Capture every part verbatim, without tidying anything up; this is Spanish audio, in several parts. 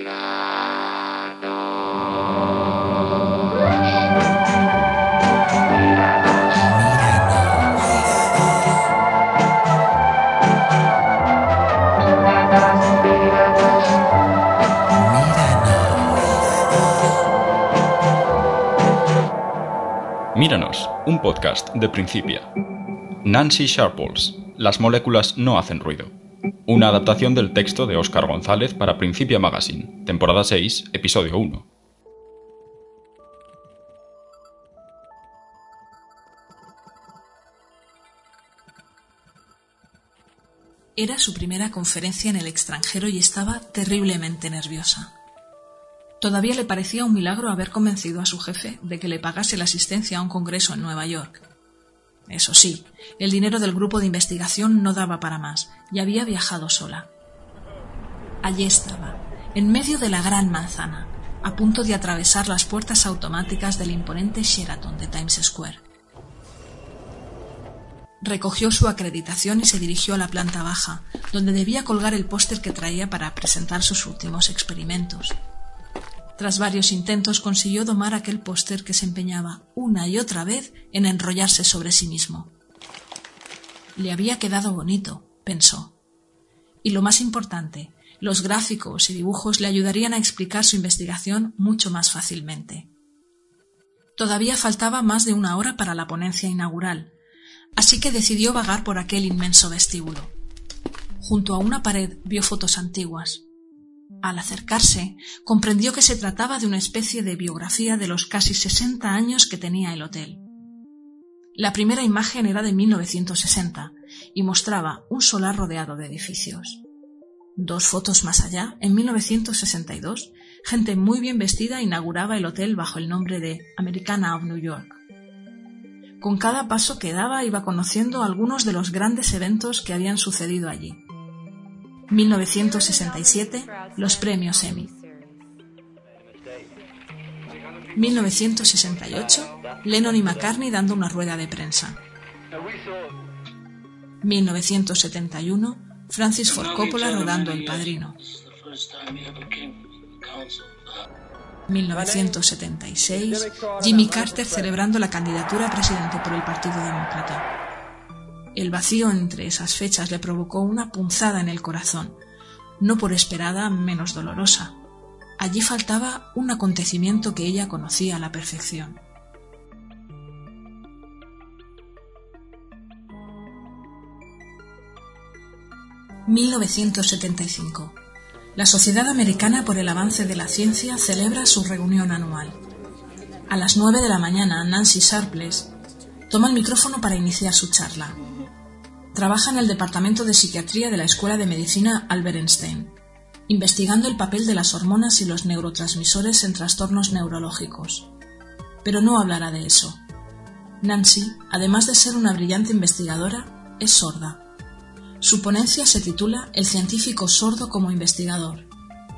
Míranos, un podcast de Principia. Nancy Sharples, Las moléculas no hacen ruido. Una adaptación del texto de Óscar González para Principia Magazine, temporada seis, episodio uno. Era su primera conferencia en el extranjero y estaba terriblemente nerviosa. Todavía le parecía un milagro haber convencido a su jefe de que le pagase la asistencia a un congreso en Nueva York. Eso sí, el dinero del grupo de investigación no daba para más y había viajado sola. Allí estaba, en medio de la Gran Manzana, a punto de atravesar las puertas automáticas del imponente Sheraton de Times Square. Recogió su acreditación y se dirigió a la planta baja, donde debía colgar el póster que traía para presentar sus últimos experimentos. Tras varios intentos consiguió domar aquel póster que se empeñaba una y otra vez en enrollarse sobre sí mismo. Le había quedado bonito, pensó. Y lo más importante, los gráficos y dibujos le ayudarían a explicar su investigación mucho más fácilmente. Todavía faltaba más de una hora para la ponencia inaugural, así que decidió vagar por aquel inmenso vestíbulo. Junto a una pared vio fotos antiguas. Al acercarse, comprendió que se trataba de una especie de biografía de los casi sesenta años que tenía el hotel. La primera imagen era de mil novecientos sesenta y mostraba un solar rodeado de edificios. Dos fotos más allá, en mil novecientos sesenta y dos, gente muy bien vestida inauguraba el hotel bajo el nombre de Americana of New York. Con cada paso que daba iba conociendo algunos de los grandes eventos que habían sucedido allí. mil novecientos sesenta y siete, los premios Emmy. mil novecientos sesenta y ocho, Lennon y McCartney dando una rueda de prensa. mil novecientos setenta y uno, Francis Ford Coppola rodando El Padrino. mil novecientos setenta y seis, Jimmy Carter celebrando la candidatura a presidente por el Partido Demócrata. El vacío entre esas fechas le provocó una punzada en el corazón, no por esperada menos dolorosa. Allí faltaba un acontecimiento que ella conocía a la perfección. mil novecientos setenta y cinco. La Sociedad Americana por el Avance de la Ciencia celebra su reunión anual. A las nueve de la mañana, Nancy Sharples toma el micrófono para iniciar su charla. Trabaja en el Departamento de Psiquiatría de la Escuela de Medicina Albert Einstein, investigando el papel de las hormonas y los neurotransmisores en trastornos neurológicos. Pero no hablará de eso. Nancy, además de ser una brillante investigadora, es sorda. Su ponencia se titula El científico sordo como investigador.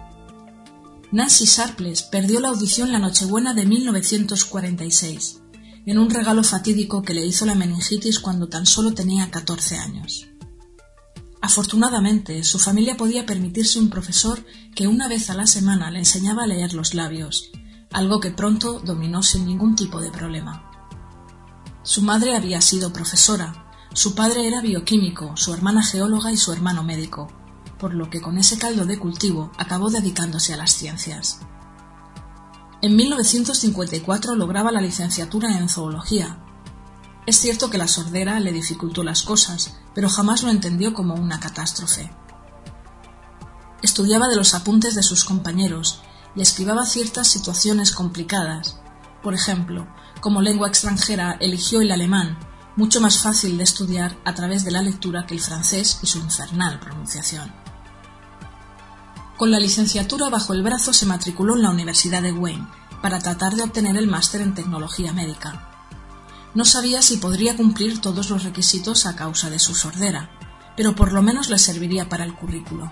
Nancy Sharples perdió la audición la Nochebuena de mil novecientos cuarenta y seis. En un regalo fatídico que le hizo la meningitis cuando tan solo tenía catorce años. Afortunadamente, su familia podía permitirse un profesor que una vez a la semana le enseñaba a leer los labios, algo que pronto dominó sin ningún tipo de problema. Su madre había sido profesora, su padre era bioquímico, su hermana geóloga y su hermano médico, por lo que con ese caldo de cultivo acabó dedicándose a las ciencias. En mil novecientos cincuenta y cuatro lograba la licenciatura en zoología. Es cierto que la sordera le dificultó las cosas, pero jamás lo entendió como una catástrofe. Estudiaba de los apuntes de sus compañeros y esquivaba ciertas situaciones complicadas. Por ejemplo, como lengua extranjera eligió el alemán, mucho más fácil de estudiar a través de la lectura que el francés y su infernal pronunciación. Con la licenciatura bajo el brazo se matriculó en la Universidad de Wayne para tratar de obtener el máster en tecnología médica. No sabía si podría cumplir todos los requisitos a causa de su sordera, pero por lo menos le serviría para el currículo.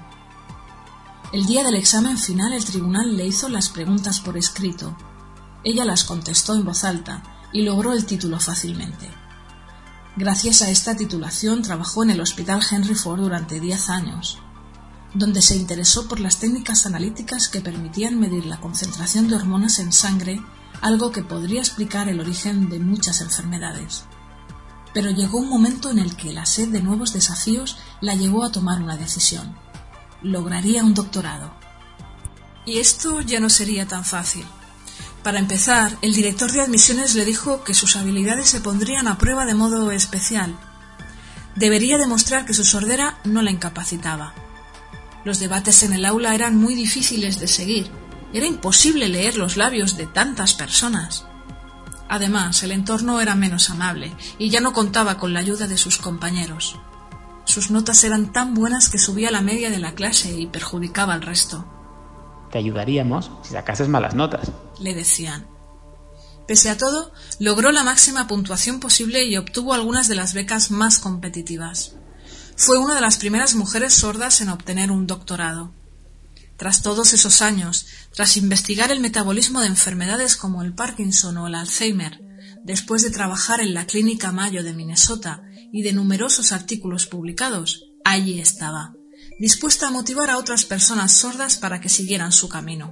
El día del examen final el tribunal le hizo las preguntas por escrito. Ella las contestó en voz alta y logró el título fácilmente. Gracias a esta titulación trabajó en el Hospital Henry Ford durante diez años. donde se interesó por las técnicas analíticas que permitían medir la concentración de hormonas en sangre, algo que podría explicar el origen de muchas enfermedades. Pero llegó un momento en el que la sed de nuevos desafíos la llevó a tomar una decisión. Lograría un doctorado. Y esto ya no sería tan fácil. Para empezar, el director de admisiones le dijo que sus habilidades se pondrían a prueba de modo especial. Debería demostrar que su sordera no la incapacitaba. Los debates en el aula eran muy difíciles de seguir. Era imposible leer los labios de tantas personas. Además, el entorno era menos amable y ya no contaba con la ayuda de sus compañeros. Sus notas eran tan buenas que subía la media de la clase y perjudicaba al resto. Te ayudaríamos si sacases malas notas, le decían. Pese a todo, logró la máxima puntuación posible y obtuvo algunas de las becas más competitivas. Fue una de las primeras mujeres sordas en obtener un doctorado. Tras todos esos años, tras investigar el metabolismo de enfermedades como el Parkinson o el Alzheimer, después de trabajar en la Clínica Mayo de Minnesota y de numerosos artículos publicados, allí estaba, dispuesta a motivar a otras personas sordas para que siguieran su camino.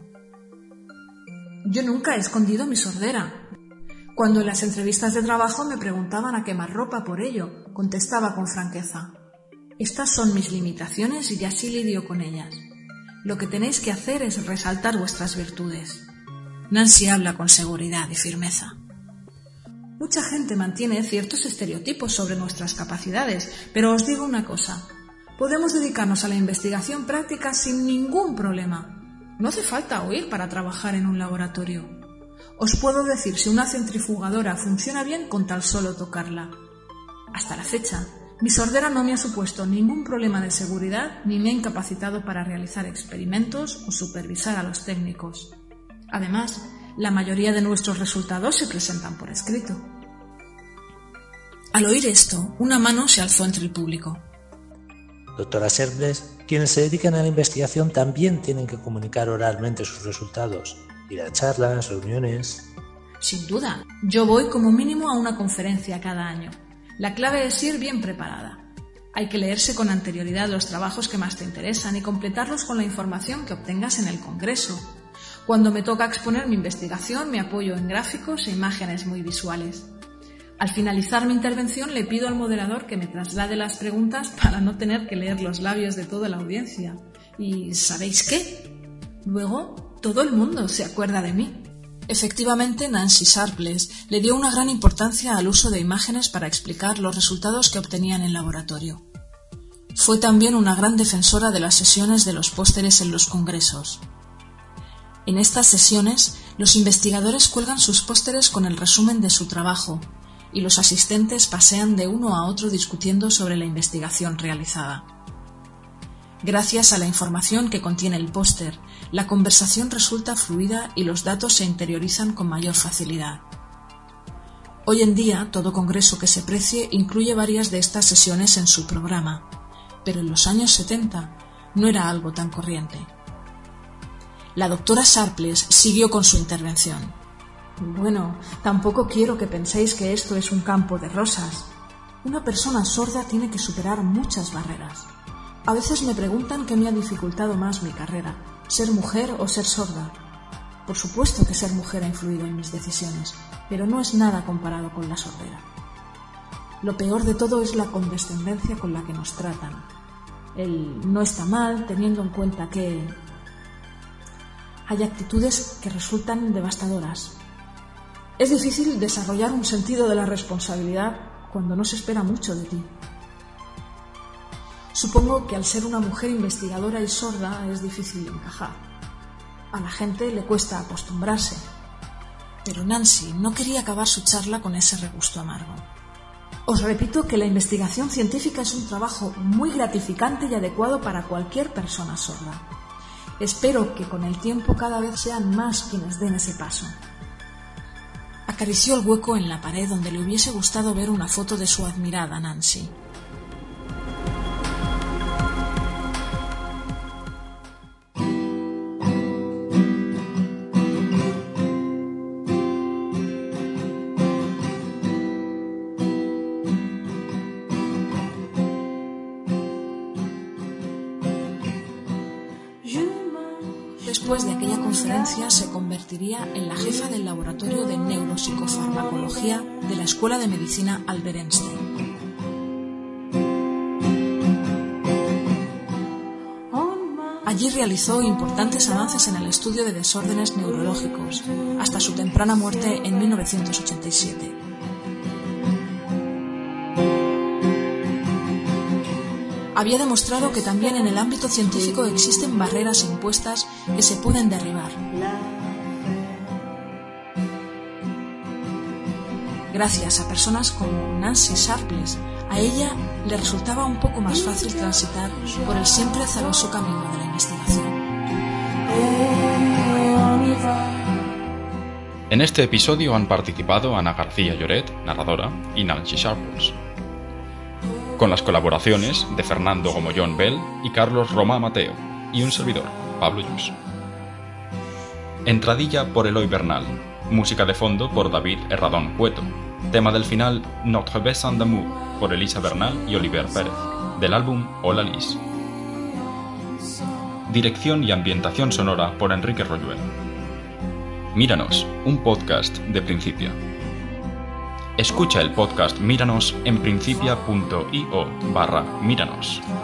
Yo nunca he escondido mi sordera. Cuando en las entrevistas de trabajo me preguntaban a quemarropa por ello, contestaba con franqueza: estas son mis limitaciones y así lidio con ellas. Lo que tenéis que hacer es resaltar vuestras virtudes. Nancy habla con seguridad y firmeza. Mucha gente mantiene ciertos estereotipos sobre nuestras capacidades, pero os digo una cosa. Podemos dedicarnos a la investigación práctica sin ningún problema. No hace falta oír para trabajar en un laboratorio. Os puedo decir si una centrifugadora funciona bien con tal solo tocarla. Hasta la fecha, mi sordera no me ha supuesto ningún problema de seguridad ni me ha incapacitado para realizar experimentos o supervisar a los técnicos. Además, la mayoría de nuestros resultados se presentan por escrito. Al oír esto, una mano se alzó entre el público. Doctora Sharpless, quienes se dedican a la investigación también tienen que comunicar oralmente sus resultados, ir a charlas, reuniones. Sin duda, yo voy como mínimo a una conferencia cada año. La clave es ir bien preparada. Hay que leerse con anterioridad los trabajos que más te interesan y completarlos con la información que obtengas en el congreso. Cuando me toca exponer mi investigación, me apoyo en gráficos e imágenes muy visuales. Al finalizar mi intervención, le pido al moderador que me traslade las preguntas para no tener que leer los labios de toda la audiencia. ¿Y sabéis qué? Luego, todo el mundo se acuerda de mí. Efectivamente, Nancy Sharpless le dio una gran importancia al uso de imágenes para explicar los resultados que obtenía en el laboratorio. Fue también una gran defensora de las sesiones de los pósteres en los congresos. En estas sesiones, los investigadores cuelgan sus pósteres con el resumen de su trabajo y los asistentes pasean de uno a otro discutiendo sobre la investigación realizada. Gracias a la información que contiene el póster, la conversación resulta fluida y los datos se interiorizan con mayor facilidad. Hoy en día, todo congreso que se precie incluye varias de estas sesiones en su programa, pero en los años setenta no era algo tan corriente. La doctora Sharpless siguió con su intervención. Bueno, tampoco quiero que penséis que esto es un campo de rosas. Una persona sorda tiene que superar muchas barreras. A veces me preguntan qué me ha dificultado más mi carrera, ser mujer o ser sorda. Por supuesto que ser mujer ha influido en mis decisiones, pero no es nada comparado con la sordera. Lo peor de todo es la condescendencia con la que nos tratan. El no está mal, teniendo en cuenta que hay actitudes que resultan devastadoras. Es difícil desarrollar un sentido de la responsabilidad cuando no se espera mucho de ti. Supongo que al ser una mujer investigadora y sorda es difícil encajar. A la gente le cuesta acostumbrarse. Pero Nancy no quería acabar su charla con ese regusto amargo. Os repito que la investigación científica es un trabajo muy gratificante y adecuado para cualquier persona sorda. Espero que con el tiempo cada vez sean más quienes den ese paso. Acarició el hueco en la pared donde le hubiese gustado ver una foto de su admirada Nancy. después de aquella conferencia se convertiría en la jefa del laboratorio de neuropsicofarmacología de la Escuela de Medicina Albert Einstein. Allí realizó importantes avances en el estudio de desórdenes neurológicos, hasta su temprana muerte en mil novecientos ochenta y siete. Había demostrado que también en el ámbito científico existen barreras impuestas que se pueden derribar. Gracias a personas como Nancy Sharpless, a ella le resultaba un poco más fácil transitar por el siempre zaroso camino de la investigación. En este episodio han participado Ana García Lloret, narradora, y Nancy Sharpless, con las colaboraciones de Fernando Gomollón Bell y Carlos Romá Mateo, y un servidor, Pablo Lluís. Entradilla por Eloy Bernal, música de fondo por David Herradón Cueto, tema del final Notre Baissant d'amour por Elisa Bernal y Oliver Pérez, del álbum Hola Lis. Dirección y ambientación sonora por Enrique Royuela. Míranos, un podcast de Principia. Escucha el podcast Míranos en principia punto io barra Míranos.